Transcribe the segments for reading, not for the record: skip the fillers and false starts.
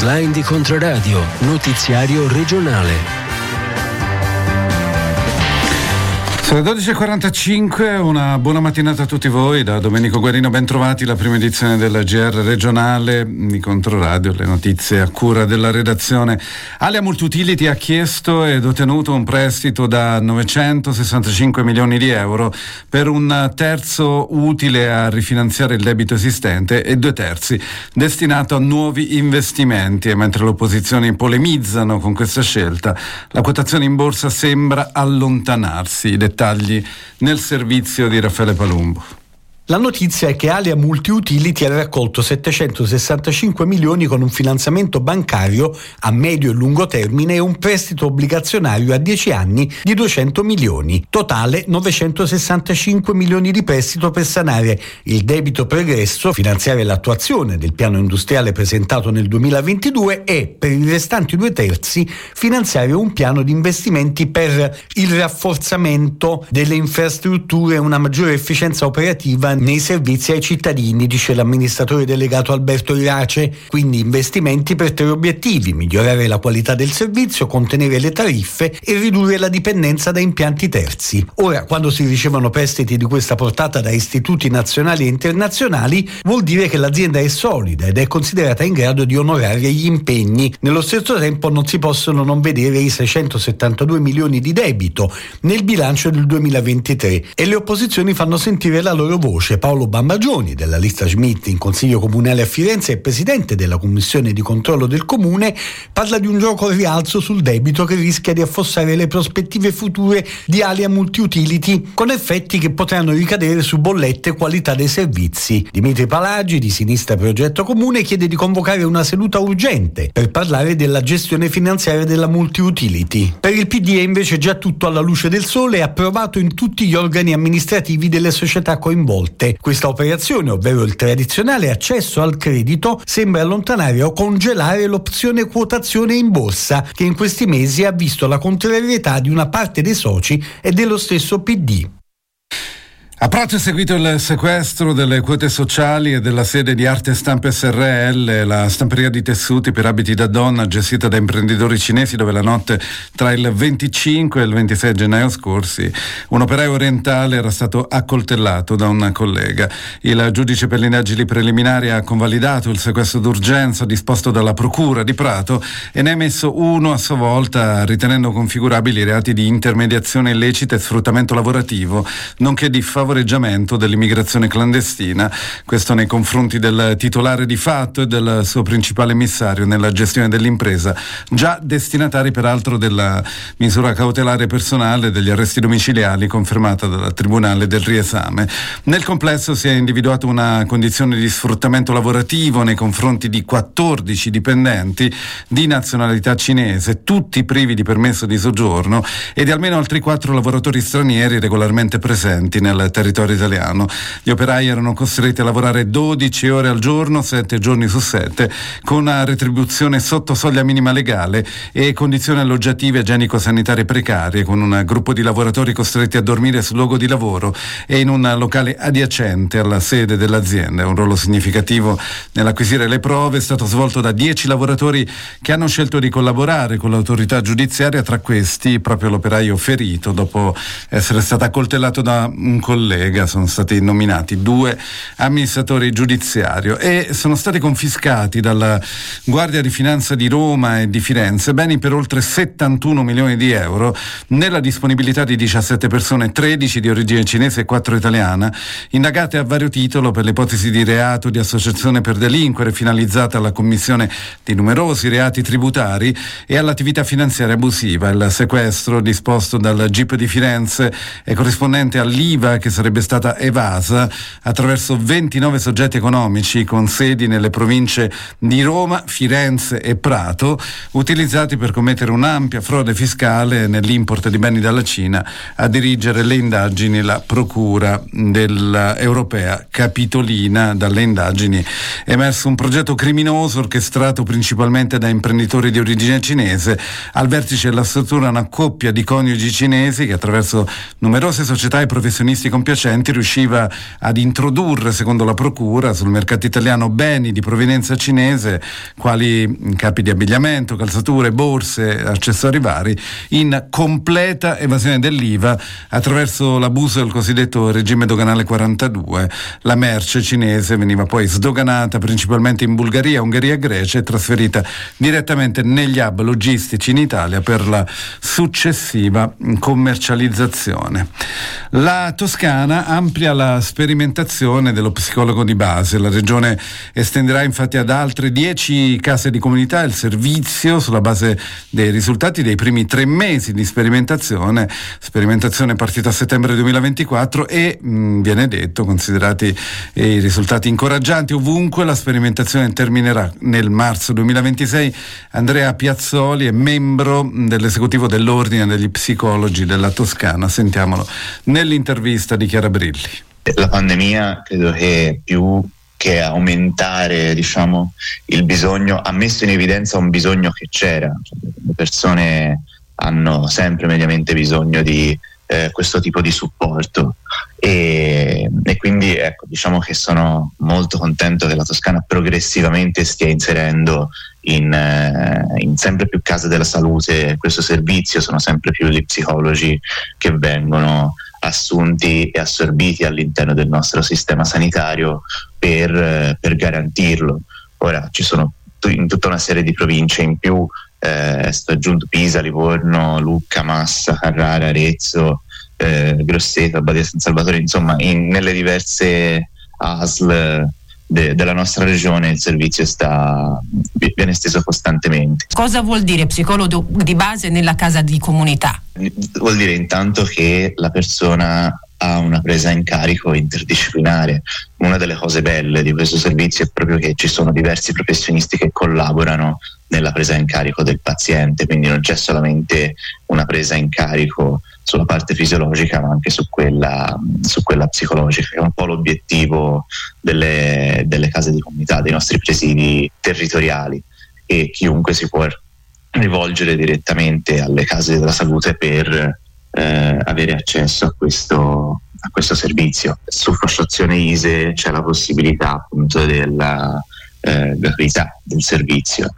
online di Controradio, notiziario regionale. Sono le 12.45, una buona mattinata a tutti voi da Domenico Guarino, ben trovati la prima edizione del GR regionale di Controradio, le notizie a cura della redazione. Alia Multiutility ha chiesto ed ottenuto un prestito da 965 milioni di euro per un terzo utile a rifinanziare il debito esistente e 2/3 destinato a nuovi investimenti, e mentre le opposizioni polemizzano con questa scelta, la quotazione in borsa sembra allontanarsi. I dettagli nel servizio di Raffaele Palumbo. La notizia è che Alia Multiutility ha raccolto 765 milioni con un finanziamento bancario a medio e lungo termine e un prestito obbligazionario a 10 anni di 200 milioni. Totale 965 milioni di prestito per sanare il debito pregresso, finanziare l'attuazione del piano industriale presentato nel 2022 e, per i restanti 2/3, finanziare un piano di investimenti per il rafforzamento delle infrastrutture e una maggiore efficienza operativa nei servizi ai cittadini, dice l'amministratore delegato Alberto Irace. Quindi investimenti per 3 obiettivi: migliorare la qualità del servizio, contenere le tariffe e ridurre la dipendenza da impianti terzi. Ora, quando si ricevono prestiti di questa portata da istituti nazionali e internazionali, vuol dire che l'azienda è solida ed è considerata in grado di onorare gli impegni. Nello stesso tempo non si possono non vedere i 672 milioni di debito nel bilancio del 2023 e le opposizioni fanno sentire la loro voce. Paolo Bambagioni, della lista Schmidt in Consiglio Comunale a Firenze e presidente della Commissione di controllo del Comune, parla di un gioco al rialzo sul debito che rischia di affossare le prospettive future di Alia Multiutility, con effetti che potranno ricadere su bollette e qualità dei servizi. Dimitri Palagi, di Sinistra Progetto Comune, chiede di convocare una seduta urgente per parlare della gestione finanziaria della Multiutility. Per il PD è invece già tutto alla luce del sole e approvato in tutti gli organi amministrativi delle società coinvolte. Questa operazione, ovvero il tradizionale accesso al credito, sembra allontanare o congelare l'opzione quotazione in borsa, che in questi mesi ha visto la contrarietà di una parte dei soci e dello stesso PD. A Prato è seguito il sequestro delle quote sociali e della sede di Arte Stampa SRL, la stamperia di tessuti per abiti da donna gestita da imprenditori cinesi, dove la notte tra il 25 e il 26 gennaio scorsi un operaio orientale era stato accoltellato da un collega. Il giudice per le indagini preliminari ha convalidato il sequestro d'urgenza disposto dalla Procura di Prato e ne ha emesso uno a sua volta, ritenendo configurabili i reati di intermediazione illecita e sfruttamento lavorativo, nonché di favoreggiamento dell'immigrazione clandestina, questo nei confronti del titolare di fatto e del suo principale emissario nella gestione dell'impresa, già destinatari peraltro della misura cautelare personale degli arresti domiciliari confermata dal Tribunale del Riesame. Nel complesso si è individuata una condizione di sfruttamento lavorativo nei confronti di 14 dipendenti di nazionalità cinese, tutti privi di permesso di soggiorno, e di almeno altri 4 lavoratori stranieri regolarmente presenti nel territorio italiano. Gli operai erano costretti a lavorare 12 ore al giorno, 7 giorni su 7, con una retribuzione sotto soglia minima legale e condizioni alloggiative e igienico-sanitarie precarie, con un gruppo di lavoratori costretti a dormire sul luogo di lavoro e in un locale adiacente alla sede dell'azienda. Un ruolo significativo nell'acquisire le prove è stato svolto da 10 lavoratori che hanno scelto di collaborare con l'autorità giudiziaria, tra questi proprio l'operaio ferito dopo essere stato accoltellato da un collega. Sono stati nominati 2 amministratori giudiziari e sono stati confiscati dalla Guardia di Finanza di Roma e di Firenze beni per oltre 71 milioni di euro nella disponibilità di 17 persone, 13 di origine cinese e 4 italiana, indagate a vario titolo per l'ipotesi di reato di associazione per delinquere finalizzata alla commissione di numerosi reati tributari e all'attività finanziaria abusiva. Il sequestro disposto dal GIP di Firenze è corrispondente all'IVA che sarebbe stata evasa attraverso 29 soggetti economici con sedi nelle province di Roma, Firenze e Prato, utilizzati per commettere un'ampia frode fiscale nell'import di beni dalla Cina. A dirigere le indagini la Procura dell'Europea Capitolina. Dalle indagini è emerso un progetto criminoso orchestrato principalmente da imprenditori di origine cinese. Al vertice della struttura una coppia di coniugi cinesi che attraverso numerose società e professionisti competenti stupefacenti riusciva ad introdurre, secondo la procura, sul mercato italiano beni di provenienza cinese quali capi di abbigliamento, calzature, borse, accessori vari, in completa evasione dell'IVA attraverso l'abuso del cosiddetto regime doganale 42. La merce cinese veniva poi sdoganata principalmente in Bulgaria, Ungheria e Grecia e trasferita direttamente negli hub logistici in Italia per la successiva commercializzazione. La Toscana amplia la sperimentazione dello psicologo di base. La regione estenderà infatti ad altre 10 case di comunità il servizio sulla base dei risultati dei primi 3 mesi di sperimentazione partita a settembre 2024 e viene detto, considerati i risultati incoraggianti ovunque, la sperimentazione terminerà nel marzo 2026. Andrea Piazzoli è membro dell'esecutivo dell'Ordine degli Psicologi della Toscana. Sentiamolo nell'intervista di Chiara Brilli. La pandemia credo che più che aumentare, diciamo, il bisogno, ha messo in evidenza un bisogno che c'era. Le persone hanno sempre mediamente bisogno di questo tipo di supporto e quindi ecco, diciamo che sono molto contento che la Toscana progressivamente stia inserendo in sempre più case della salute questo servizio. Sono sempre più gli psicologi che vengono assunti e assorbiti all'interno del nostro sistema sanitario per garantirlo. Ora ci sono in tutta una serie di province in più, sto aggiunto Pisa, Livorno, Lucca, Massa, Carrara, Arezzo, Grosseto, Badia San Salvatore, insomma nelle diverse ASL della nostra regione il servizio viene esteso costantemente. Cosa vuol dire psicologo di base nella casa di comunità? Vuol dire intanto che la persona ha una presa in carico interdisciplinare. Una delle cose belle di questo servizio è proprio che ci sono diversi professionisti che collaborano nella presa in carico del paziente, quindi non c'è solamente una presa in carico sulla parte fisiologica ma anche su quella psicologica, che è un po' l'obiettivo delle case di comunità, dei nostri presidi territoriali, e chiunque si può rivolgere direttamente alle case della salute per avere accesso a questo servizio. Su fasciazione ISE c'è la possibilità appunto della gratuità del servizio.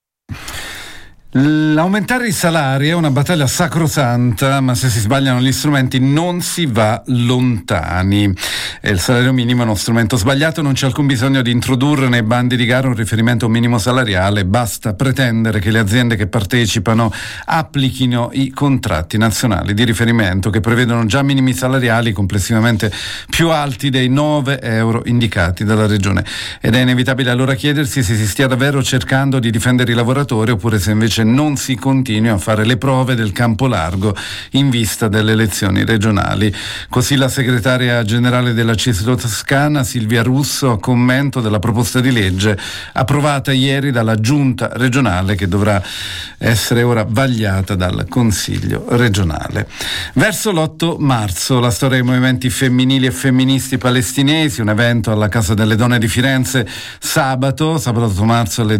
L'aumentare i salari è una battaglia sacrosanta, ma se si sbagliano gli strumenti non si va lontani. E il salario minimo è uno strumento sbagliato, non c'è alcun bisogno di introdurre nei bandi di gara un riferimento a un minimo salariale, basta pretendere che le aziende che partecipano applichino i contratti nazionali di riferimento che prevedono già minimi salariali complessivamente più alti dei 9 euro indicati dalla regione. Ed è inevitabile allora chiedersi se si stia davvero cercando di difendere i lavoratori oppure se invece non si continui a fare le prove del campo largo in vista delle elezioni regionali. Così la segretaria generale della CISL Toscana, Silvia Russo, a commento della proposta di legge approvata ieri dalla giunta regionale, che dovrà essere ora vagliata dal Consiglio regionale. Verso l'8 marzo la storia dei movimenti femminili e femministi palestinesi, un evento alla Casa delle Donne di Firenze sabato 8 marzo alle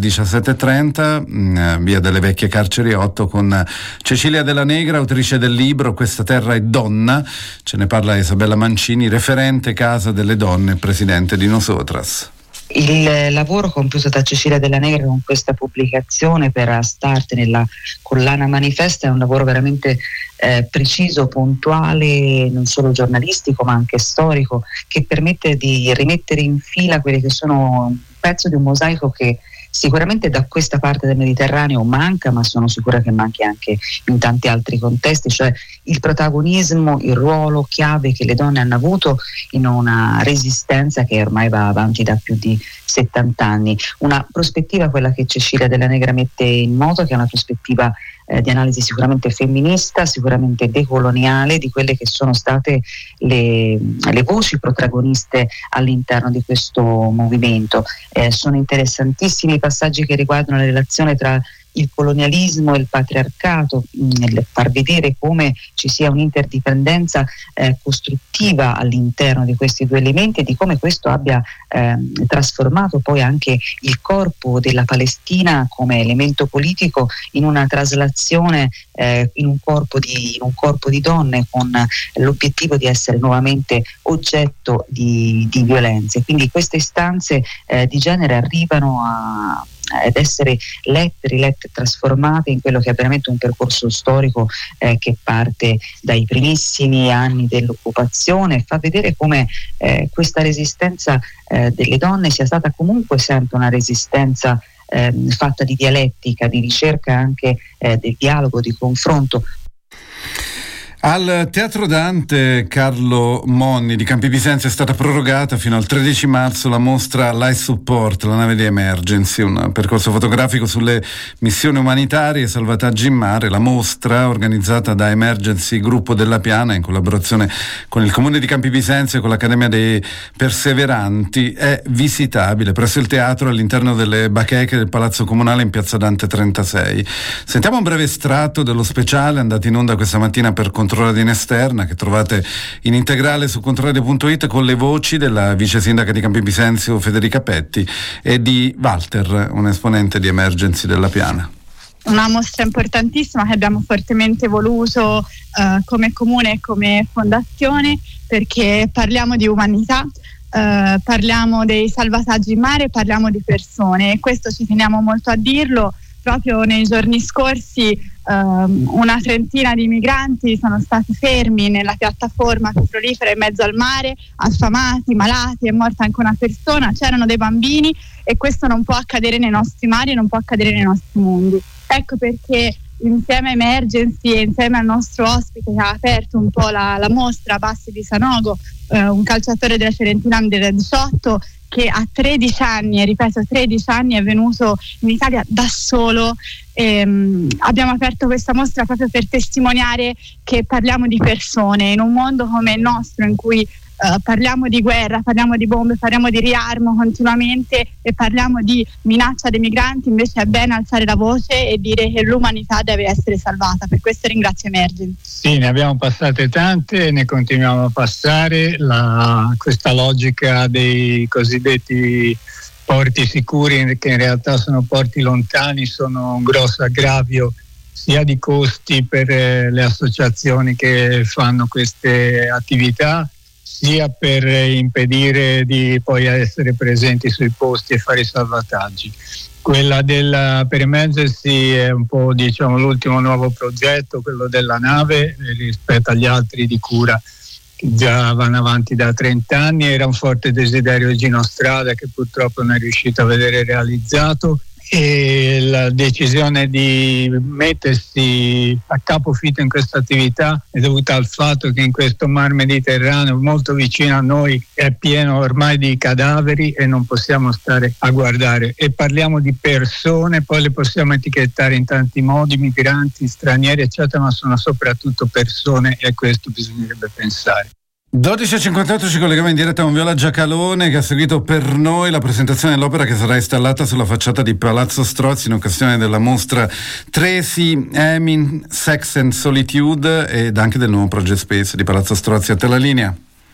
17:30, via delle Vecchie Carceri 8, con Cecilia Della Negra, autrice del libro Questa terra è donna. Ce ne parla Isabella Mancini, referente Casa delle Donne, presidente di Nosotras. Il lavoro compiuto da Cecilia Della Negra con questa pubblicazione per Astarte nella collana Manifesta è un lavoro veramente preciso, puntuale, non solo giornalistico ma anche storico, che permette di rimettere in fila quelli che sono un pezzo di un mosaico che sicuramente da questa parte del Mediterraneo manca, ma sono sicura che manchi anche in tanti altri contesti, cioè il protagonismo, il ruolo chiave che le donne hanno avuto in una resistenza che ormai va avanti da più di 70 anni. Una prospettiva, quella che Cecilia Della Negra mette in moto, che è una prospettiva di analisi sicuramente femminista, sicuramente decoloniale, di quelle che sono state le voci protagoniste all'interno di questo movimento. Sono interessantissimi i passaggi che riguardano la relazione tra il colonialismo e il patriarcato, nel far vedere come ci sia un'interdipendenza costruttiva all'interno di questi due elementi e di come questo abbia trasformato poi anche il corpo della Palestina come elemento politico in una traslazione in un corpo di donne, con l'obiettivo di essere nuovamente oggetto di violenze. Quindi queste istanze di genere arrivano ad essere lette, rilette, trasformate in quello che è veramente un percorso storico che parte dai primissimi anni dell'occupazione e fa vedere come questa resistenza delle donne sia stata comunque sempre una resistenza fatta di dialettica, di ricerca anche del dialogo, di confronto. Al Teatro Dante Carlo Monni di Campi Bisenzio è stata prorogata fino al 13 marzo la mostra Life Support, la nave di Emergency, un percorso fotografico sulle missioni umanitarie e salvataggi in mare. La mostra, organizzata da Emergency Gruppo della Piana in collaborazione con il Comune di Campi Bisenzio e con l'Accademia dei Perseveranti, è visitabile presso il teatro all'interno delle bacheche del Palazzo Comunale in Piazza Dante 36. Sentiamo un breve estratto dello speciale andato in onda questa mattina per Controradio Esterna, che trovate in integrale su controradio.it, con le voci della vice sindaca di Campi Bisenzio Federica Petti e di Walter, un esponente di Emergency della Piana. Una mostra importantissima che abbiamo fortemente voluto come comune e come fondazione, perché parliamo di umanità, parliamo dei salvataggi in mare, parliamo di persone, e questo ci teniamo molto a dirlo. Proprio nei giorni scorsi una trentina di migranti sono stati fermi nella piattaforma petrolifera in mezzo al mare, affamati, malati, è morta anche una persona, c'erano dei bambini, e questo non può accadere nei nostri mari, non può accadere nei nostri mondi. Ecco perché insieme a Emergency e insieme al nostro ospite che ha aperto un po' la mostra, Bassi di Sanogo, un calciatore della Fiorentina del 18, che a 13 anni, e ripeto 13 anni, è venuto in Italia da solo. Abbiamo aperto questa mostra proprio per testimoniare che parliamo di persone in un mondo come il nostro, in cui parliamo di guerra, parliamo di bombe, parliamo di riarmo continuamente e parliamo di minaccia dei migranti. Invece è bene alzare la voce e dire che l'umanità deve essere salvata. Per questo ringrazio Emergency. Sì, ne abbiamo passate tante e ne continuiamo a passare. Questa logica dei cosiddetti porti sicuri, che in realtà sono porti lontani, sono un grosso aggravio sia di costi per le associazioni che fanno queste attività, sia per impedire di poi essere presenti sui posti e fare i salvataggi. Quella per Emergency è un po', diciamo, l'ultimo nuovo progetto, quello della nave, rispetto agli altri di cura che già vanno avanti da 30 anni. Era un forte desiderio di Gino Strada, che purtroppo non è riuscito a vedere realizzato, e la decisione di mettersi a capofitto in questa attività è dovuta al fatto che in questo mar Mediterraneo molto vicino a noi è pieno ormai di cadaveri e non possiamo stare a guardare. E parliamo di persone, poi le possiamo etichettare in tanti modi, migranti, stranieri eccetera, ma sono soprattutto persone, e a questo bisognerebbe pensare. 12.58 ci colleghiamo in diretta con Viola Giacalone, che ha seguito per noi la presentazione dell'opera che sarà installata sulla facciata di Palazzo Strozzi in occasione della mostra Tracy Emin, Sex and Solitude, ed anche del nuovo Project Space di Palazzo Strozzi. A te la linea.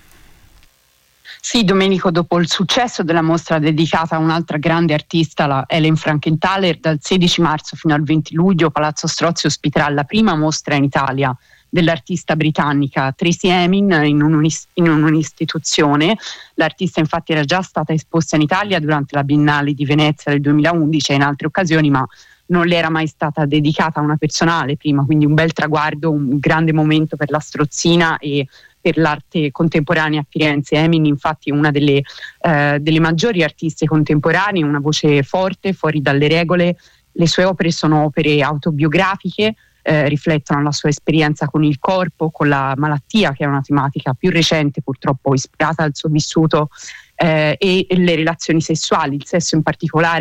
Sì, Domenico, dopo il successo della mostra dedicata a un'altra grande artista, la Ellen Frankenthaler, dal 16 marzo fino al 20 luglio Palazzo Strozzi ospiterà la prima mostra in Italia dell'artista britannica Tracy Emin in un'istituzione. L'artista infatti era già stata esposta in Italia durante la Biennale di Venezia del 2011 e in altre occasioni, ma non le era mai stata dedicata una personale prima, quindi un bel traguardo, un grande momento per la strozzina e per l'arte contemporanea a Firenze. Emin infatti è una delle maggiori artiste contemporanee, una voce forte, fuori dalle regole. Le sue opere sono opere autobiografiche, riflettono la sua esperienza con il corpo, con la malattia, che è una tematica più recente purtroppo ispirata al suo vissuto, e le relazioni sessuali. Il sesso in particolare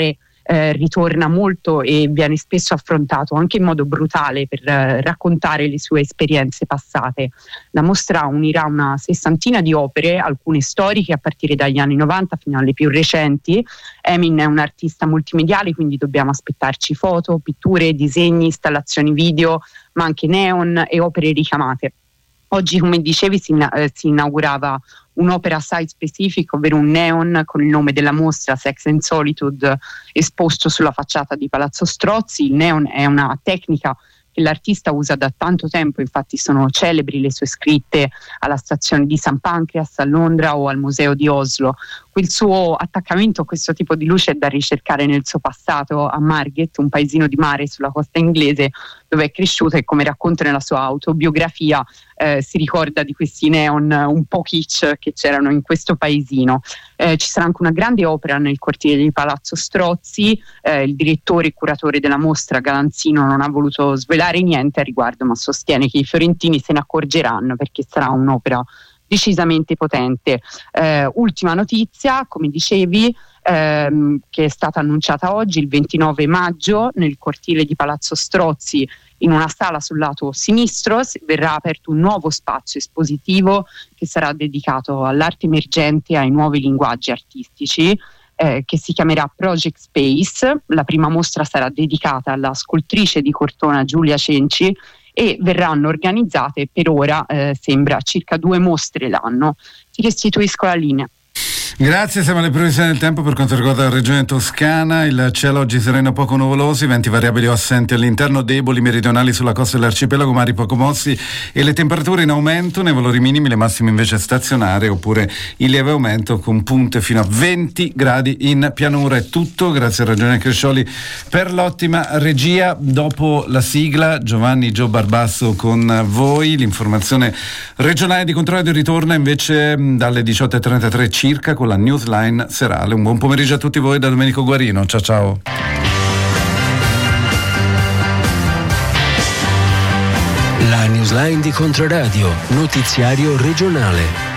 ritorna molto e viene spesso affrontato anche in modo brutale per raccontare le sue esperienze passate. La mostra unirà una 60 di opere, alcune storiche a partire dagli anni 90 fino alle più recenti. Emin è un artista multimediale, quindi dobbiamo aspettarci foto, pitture, disegni, installazioni video, ma anche neon e opere ricamate. Oggi, come dicevi, si inaugurava un'opera site specific, ovvero un neon con il nome della mostra Sex and Solitude esposto sulla facciata di Palazzo Strozzi. Il neon è una tecnica che l'artista usa da tanto tempo, infatti sono celebri le sue scritte alla stazione di St. Pancras a Londra o al museo di Oslo. Il suo attaccamento a questo tipo di luce è da ricercare nel suo passato a Margate, un paesino di mare sulla costa inglese dove è cresciuto, e come racconta nella sua autobiografia si ricorda di questi neon un po' kitsch che c'erano in questo paesino. Ci sarà anche una grande opera nel cortile di Palazzo Strozzi. Il direttore e curatore della mostra, Galanzino, non ha voluto svelare niente a riguardo, ma sostiene che i fiorentini se ne accorgeranno perché sarà un'opera decisamente potente. Ultima notizia, come dicevi, che è stata annunciata oggi, il 29 maggio, nel cortile di Palazzo Strozzi, in una sala sul lato sinistro, verrà aperto un nuovo spazio espositivo che sarà dedicato all'arte emergente e ai nuovi linguaggi artistici, che si chiamerà Project Space. La prima mostra sarà dedicata alla scultrice di Cortona Giulia Cenci e verranno organizzate per ora, sembra, circa 2 mostre l'anno. Ti restituisco la linea. Grazie, siamo alle previsioni del tempo per quanto riguarda la regione toscana. Il cielo oggi sereno poco nuvoloso, venti variabili o assenti all'interno, deboli meridionali sulla costa dell'arcipelago, mari poco mossi e le temperature in aumento, nei valori minimi, le massime invece stazionarie oppure in lieve aumento con punte fino a 20 gradi in pianura. È tutto, grazie a Ragione Crescioli per l'ottima regia. Dopo la sigla Giovanni Gio Barbasso con voi, l'informazione regionale di Controradio ritorna invece dalle 18.33 circa con la newsline serale. Un buon pomeriggio a tutti voi da Domenico Guarino. Ciao ciao. La newsline di Controradio, notiziario regionale.